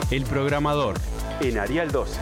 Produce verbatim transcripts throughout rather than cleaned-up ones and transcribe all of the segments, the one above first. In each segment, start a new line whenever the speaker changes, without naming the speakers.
El Programador, en Arial doce.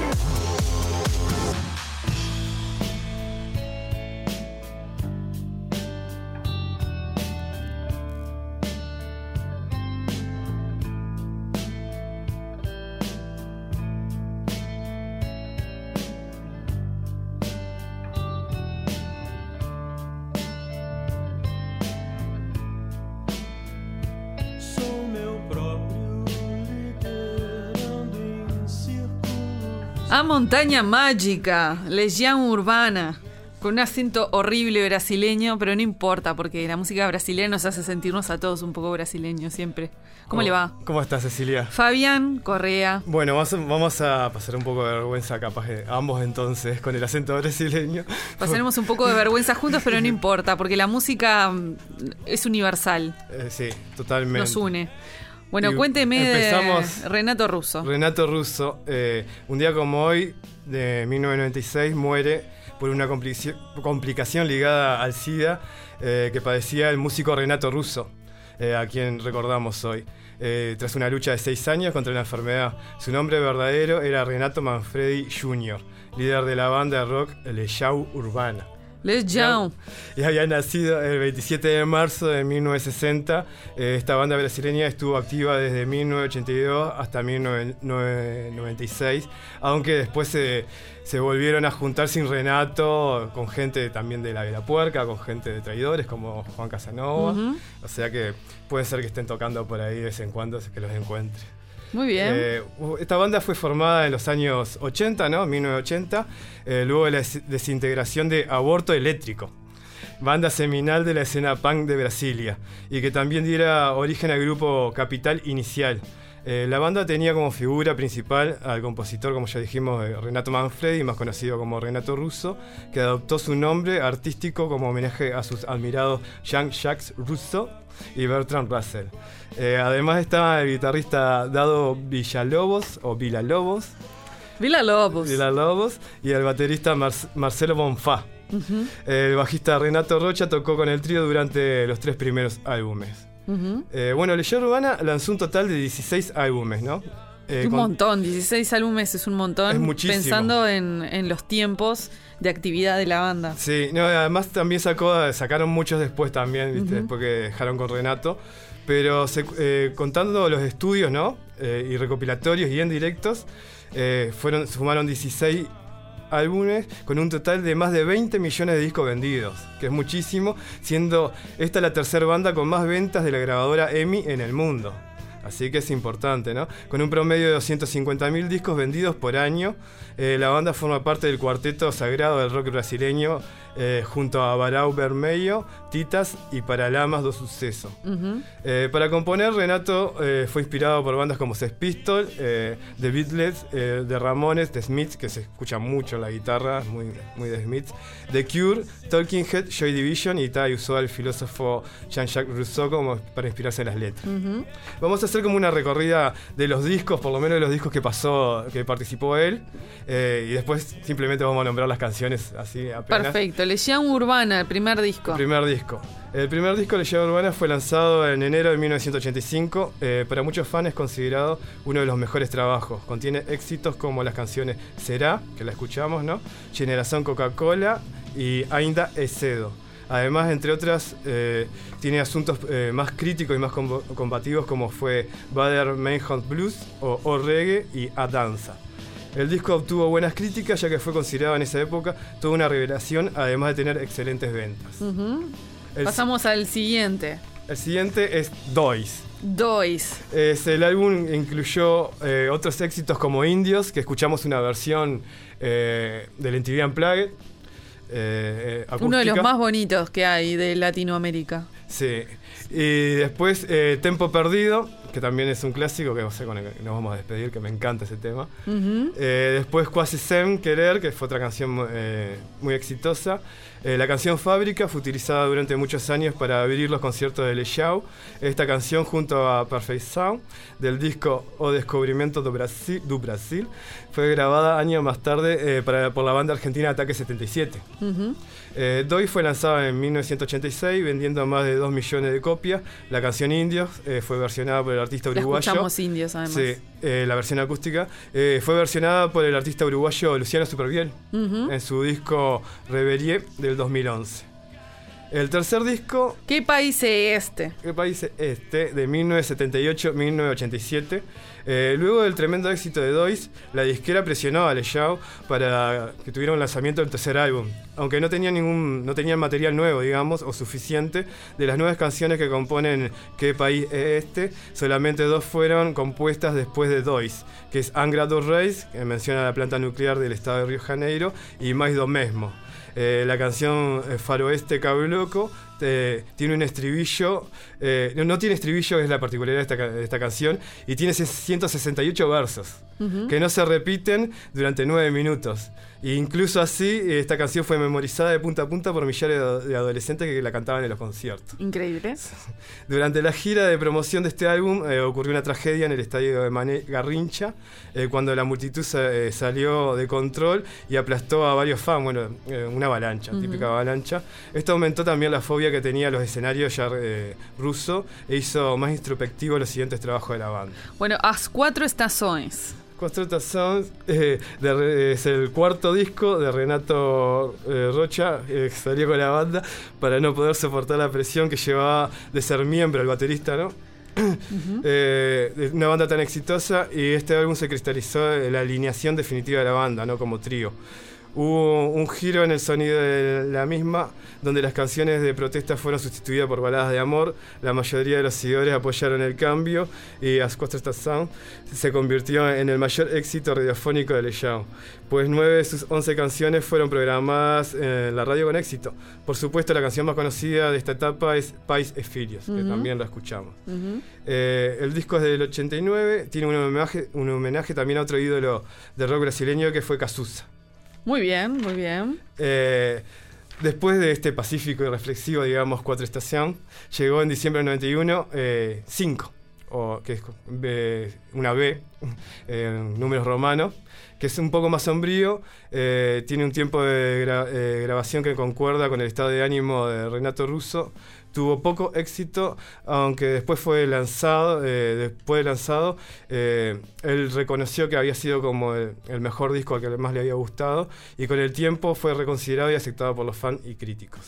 A Montaña Mágica, Legião Urbana, con un acento horrible brasileño, pero no importa, porque la música brasileña nos hace sentirnos a todos un poco brasileños siempre. ¿Cómo, ¿Cómo le va?
¿Cómo estás, Cecilia?
Fabián Correa.
Bueno, vamos a, vamos a pasar un poco de vergüenza, capaz, de ambos entonces, con el acento brasileño.
Pasaremos un poco de vergüenza juntos, pero no importa, porque la música es universal.
Eh, sí, totalmente.
Nos une. Bueno,
y
cuénteme
empezamos,
de Renato Russo.
Renato Russo, eh, un día como hoy, de mil novecientos noventa y seis, muere por una complici- complicación ligada al SIDA eh, que padecía el músico Renato Russo, eh, a quien recordamos hoy. Eh, tras una lucha de seis años contra la enfermedad. Su nombre verdadero era Renato Manfredi junior, líder de la banda de rock Legião Urbana.
Legião.
Y había nacido el veintisiete de marzo de mil novecientos sesenta. Eh, esta banda brasileña estuvo activa desde mil novecientos ochenta y dos hasta mil novecientos noventa y seis, aunque después se, se volvieron a juntar sin Renato, con gente también de La Vela Puerca, con gente de Traidores como Juan Casanova. Uh-huh. O sea que puede ser que estén tocando por ahí de vez en cuando, que los encuentre.
Muy bien.
Eh, esta banda fue formada en los años ochenta, ¿no? mil novecientos ochenta, eh, luego de la desintegración de Aborto Eléctrico, banda seminal de la escena punk de Brasilia, y que también diera origen al grupo Capital Inicial. Eh, la banda tenía como figura principal al compositor, como ya dijimos, eh, Renato Manfredi, más conocido como Renato Russo, que adoptó su nombre artístico como homenaje a sus admirados Jean-Jacques Rousseau y Bertrand Russell. Eh, además estaba el guitarrista Dado Villalobos o Villalobos.
Villalobos.
Villalobos y el baterista Mar- Marcelo Bonfá. Uh-huh. El bajista Renato Rocha tocó con el trío durante los tres primeros álbumes. Uh-huh. Eh, bueno, Legião Urbana lanzó un total de dieciséis álbumes, ¿no?
Eh, un con... montón, dieciséis álbumes es un montón.
Es muchísimo.
Pensando en, en los tiempos de actividad de la banda.
Sí, no, además también sacó, sacaron muchos después también, ¿viste? Uh-huh. Después que dejaron con Renato. Pero se, eh, contando los estudios, ¿no? Eh, y recopilatorios y en directos, eh, fueron, sumaron dieciséis álbumes con un total de más de veinte millones de discos vendidos, que es muchísimo, siendo esta la tercera banda con más ventas de la grabadora E M I en el mundo. Así que es importante, ¿no? Con un promedio de doscientos cincuenta mil discos vendidos por año, eh, la banda forma parte del cuarteto sagrado del rock brasileño, eh, junto a Barão Vermelho, Titas y Paralamas do Sucesso. Uh-huh. Eh, para componer, Renato eh, fue inspirado por bandas como Sex Pistols, eh, The Beatles, eh, The Ramones, The Smiths, que se escucha mucho en la guitarra, muy, muy The Smiths, The Cure, Talking Head, Joy Division, y tal, usó al filósofo Jean-Jacques Rousseau como para inspirarse en las letras. Uh-huh. Vamos a hacer como una recorrida de los discos, por lo menos de los discos que pasó, que participó él, eh, y después simplemente vamos a nombrar las canciones así apenas.
Perfecto. Legião Urbana, el primer disco.
El primer disco. El primer disco de Legião Urbana fue lanzado en enero de mil novecientos ochenta y cinco. Eh, para muchos fans es considerado uno de los mejores trabajos. Contiene éxitos como las canciones Será, que la escuchamos, ¿no? Generación Coca-Cola y Ainda é Cedo. Además, entre otras, eh, tiene asuntos eh, más críticos y más com- combativos como fue Bader Meinhof Blues o O Reggae y A Danza. El disco obtuvo buenas críticas ya que fue considerado en esa época toda una revelación, además de tener excelentes ventas.
Uh-huh. Pasamos al siguiente.
El siguiente es Dois.
Dois.
Es, el álbum incluyó eh, otros éxitos como Indios, que escuchamos una versión eh, del M T V Unplugged. Eh, acústica.
Uno de los más bonitos que hay de Latinoamérica.
Sí. Y después eh, Tempo Perdido, que también es un clásico, que no sé, con el que nos vamos a despedir, que me encanta ese tema. Uh-huh. Eh, después Quasi Sem Querer, que fue otra canción eh, muy exitosa. Eh, la canción Fábrica fue utilizada durante muchos años para abrir los conciertos de Legião. Esta canción, junto a Perfect Sound, del disco O Descubrimiento do Brasil, do Brasil, fue grabada años más tarde eh, para, por la banda argentina Ataque setenta y siete. Uh-huh. Eh, Dois fue lanzado en mil novecientos ochenta y seis, vendiendo más de dos millones de copias. La canción Indios eh, fue versionada por el artista uruguayo.
La escuchamos Indios, además.
Sí, eh, la versión acústica. Eh, fue versionada por el artista uruguayo Luciano Superviel uh-huh. en su disco Reverie del dos mil once. El tercer disco...
¿Qué país es este?
¿Qué país es este? De mil novecientos setenta y ocho a mil novecientos ochenta y siete. Eh, luego del tremendo éxito de Dois, la disquera presionó a Les Yao para que tuviera un lanzamiento del tercer álbum. Aunque no tenía ningún, no tenían material nuevo, digamos, o suficiente, de las nueve canciones que componen ¿Qué país es este? Solamente dos fueron compuestas después de Dois, que es Angra dos Reis, que menciona la planta nuclear del estado de Río de Janeiro, y Mais do Mesmo. Eh, la canción eh, Faroeste Cabo Loco eh, tiene un estribillo, eh, no, no tiene estribillo, es la particularidad de esta, de esta canción, y tiene ciento sesenta y ocho versos, uh-huh. que no se repiten durante nueve minutos. E incluso así, esta canción fue memorizada de punta a punta por millares de, de adolescentes que la cantaban en los conciertos.
Increíble.
Durante la gira de promoción de este álbum eh, ocurrió una tragedia en el estadio de Mané Garrincha, eh, cuando la multitud eh, salió de control y aplastó a varios fans, bueno, eh, una avalancha, uh-huh. típica avalancha. Esto aumentó también la fobia que tenía los escenarios ya eh, ruso e hizo más introspectivos los siguientes trabajos de la banda.
Bueno, As Cuatro Estações.
Cuatro Estações eh, de, es el cuarto disco de Renato eh, Rocha, eh, que salió con la banda para no poder soportar la presión que llevaba de ser miembro, el baterista, ¿no? Uh-huh. eh, de una banda tan exitosa, y este álbum se cristalizó en la alineación definitiva de la banda, ¿no? Como trío. Hubo un giro en el sonido de la misma, donde las canciones de protesta fueron sustituidas por baladas de amor. La mayoría de los seguidores apoyaron el cambio y As Quatro Estações se convirtió en el mayor éxito radiofónico de Les Yao, pues nueve de sus once canciones fueron programadas en la radio con éxito. Por supuesto, la canción más conocida de esta etapa es Pais e Filhos, uh-huh. que también la escuchamos. Uh-huh. Eh, el disco es del ochenta y nueve, tiene un homenaje, un homenaje también a otro ídolo de rock brasileño que fue Cazuza.
Muy bien, muy bien.
Eh, después de este pacífico y reflexivo, digamos, Cuatro Estación, llegó en diciembre del noventa y uno eh, cinco, o que es eh, una B, eh, números romanos, que es un poco más sombrío, eh, tiene un tiempo de gra- eh, grabación que concuerda con el estado de ánimo de Renato Russo. Tuvo poco éxito, aunque después fue lanzado, eh, después de lanzado, eh, él reconoció que había sido como el, el mejor disco al que más le había gustado, y con el tiempo fue reconsiderado y aceptado por los fans y críticos.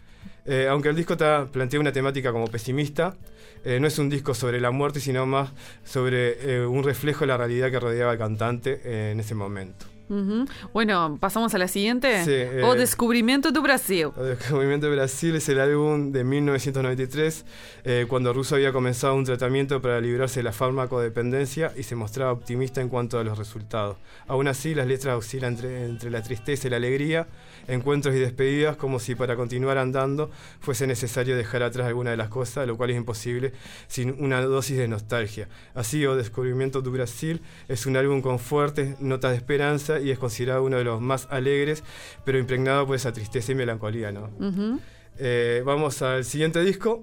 Eh, aunque el disco ta, plantea una temática como pesimista, eh, no es un disco sobre la muerte, sino más sobre eh, un reflejo de la realidad que rodeaba al cantante eh, en ese momento.
Uh-huh. Bueno, pasamos a la siguiente.
Sí, eh,
O Descubrimiento do Brasil.
O Descubrimiento de Brasil es el álbum de mil novecientos noventa y tres, eh, cuando Russo había comenzado un tratamiento para librarse de la farmacodependencia y se mostraba optimista en cuanto a los resultados. Aún así, las letras oscilan entre, entre la tristeza y la alegría, encuentros y despedidas, como si para continuar andando fuese necesario dejar atrás alguna de las cosas, lo cual es imposible sin una dosis de nostalgia. Así, O Descubrimiento do Brasil es un álbum con fuertes notas de esperanza y es considerado uno de los más alegres, pero impregnado por esa tristeza y melancolía, ¿no? Uh-huh. Eh, vamos al siguiente disco,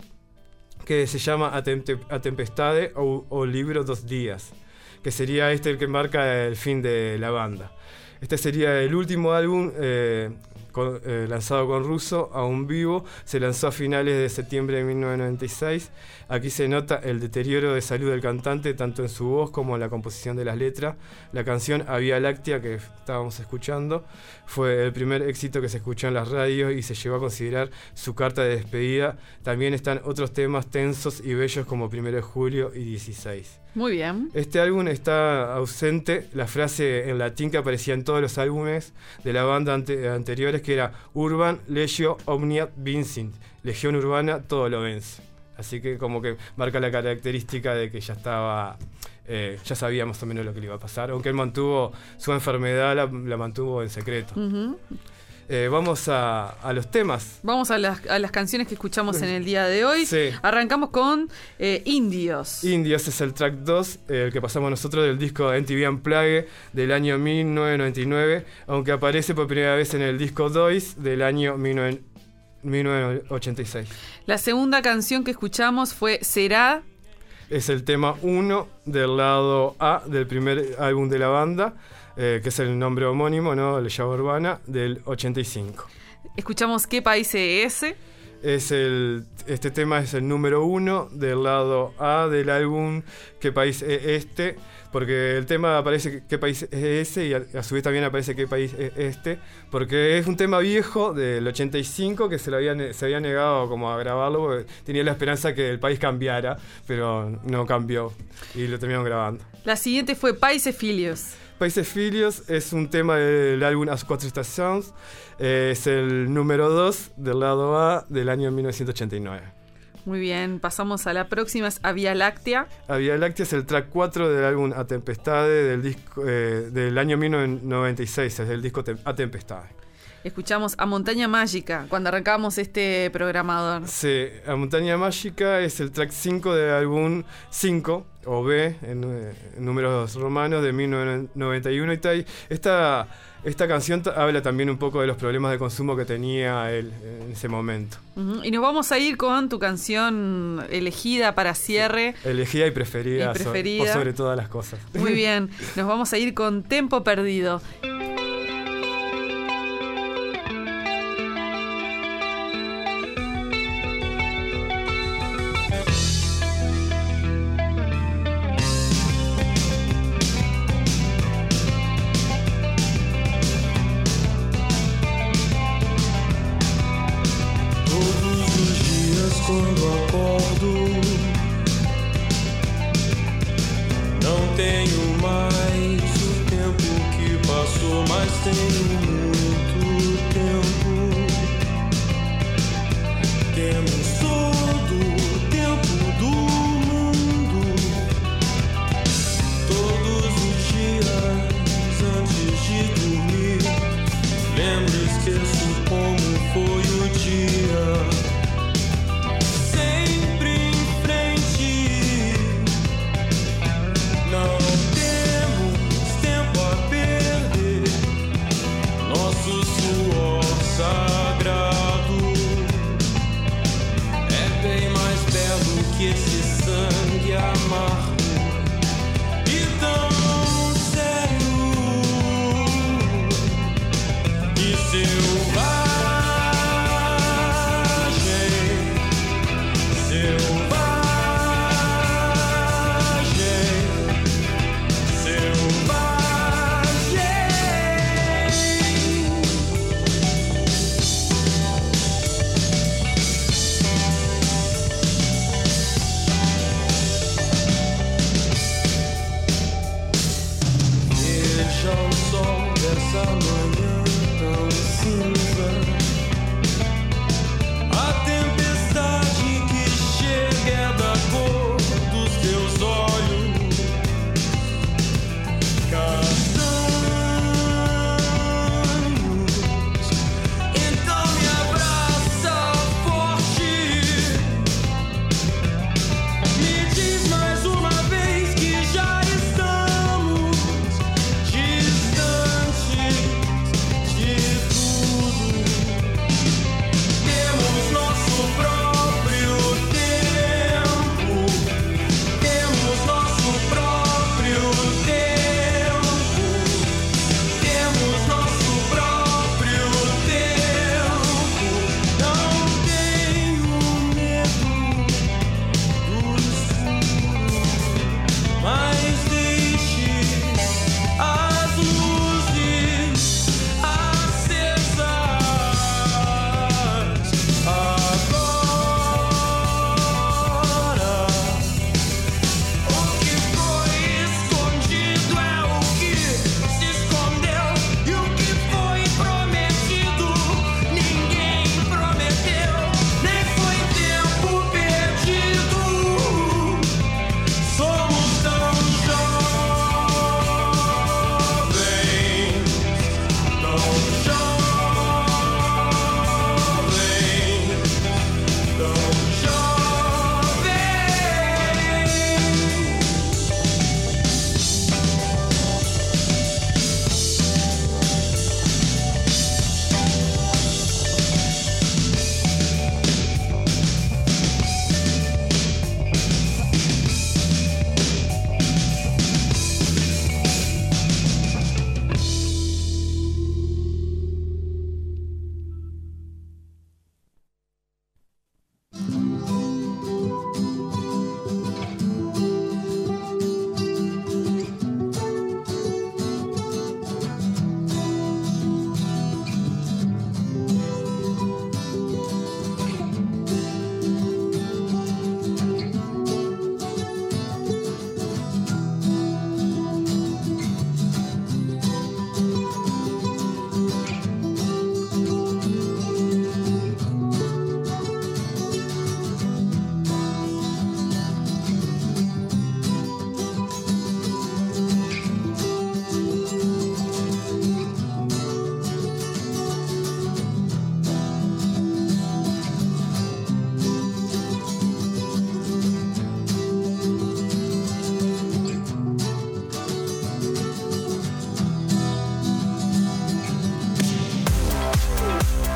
que se llama A, Tempe- A Tempestade o, o Libro dos Días, que sería este el que marca el fin de la banda. Este sería el último álbum eh, con, eh, lanzado con Russo, aún vivo. Se lanzó a finales de septiembre de mil novecientos noventa y seis. Aquí se nota el deterioro de salud del cantante, tanto en su voz como en la composición de las letras. La canción A Vía Láctea, que estábamos escuchando, fue el primer éxito que se escuchó en las radios y se llegó a considerar su carta de despedida. También están otros temas tensos y bellos como Primero de Julio y dieciséis.
Muy bien.
Este álbum está ausente la frase en latín que aparecía en todos los álbumes de la banda ante, anteriores, que era Urban Legio Omniat Vincit, Legión Urbana, todo lo vence. Así que como que marca la característica de que ya estaba, eh, ya sabía más o menos lo que le iba a pasar, aunque él mantuvo su enfermedad, la, la mantuvo en secreto. Uh-huh. Eh, vamos a, a los temas.
Vamos a las, a las canciones que escuchamos en el día de hoy.
Sí.
Arrancamos con eh, Indios.
Indios es el track dos, eh, el que pasamos nosotros del disco M T V Unplugged del año mil novecientos noventa y nueve, aunque aparece por primera vez en el disco Dois del año mil novecientos ochenta y seis.
La segunda canción que escuchamos fue Será.
Es el tema uno del lado A del primer álbum de la banda, eh, que es el nombre homónimo, ¿no? Legión Urbana, del ochenta y cinco.
Escuchamos ¿Qué país es ese?
Es el, este tema es el número uno del lado A del álbum ¿Qué país es este? Porque el tema aparece ¿Qué país es ese? Y a, a su vez también aparece ¿Qué país es este? Porque es un tema viejo del ochenta y cinco que se, lo había, se había negado como a grabarlo porque tenía la esperanza que el país cambiara, pero no cambió y lo terminaron grabando.
La siguiente fue Países Filios.
Países Filios es un tema del álbum As Quatre Estations, eh, es el número dos del lado A del año mil novecientos ochenta y nueve.
Muy bien, pasamos a la próxima, es A Vía Láctea.
A Vía Láctea es el track cuatro del álbum A Tempestade del, disco, eh, del año mil novecientos noventa y seis, es el disco A Tempestade.
Escuchamos A Montaña Mágica cuando arrancamos este programador.
Sí, A Montaña Mágica es el track cinco del álbum cinco, o B, en, en números romanos, de mil novecientos noventa y uno. Y tal. Esta, esta canción t- habla también un poco de los problemas de consumo que tenía él en ese momento.
Uh-huh. Y nos vamos a ir con tu canción elegida para cierre.
Sí, elegida y preferida,
y preferida.
So, por sobre todas las cosas.
Muy bien, nos vamos a ir con Tempo Perdido.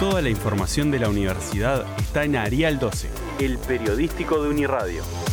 Toda la información de la universidad está en Arial doce, el periodístico de Uniradio.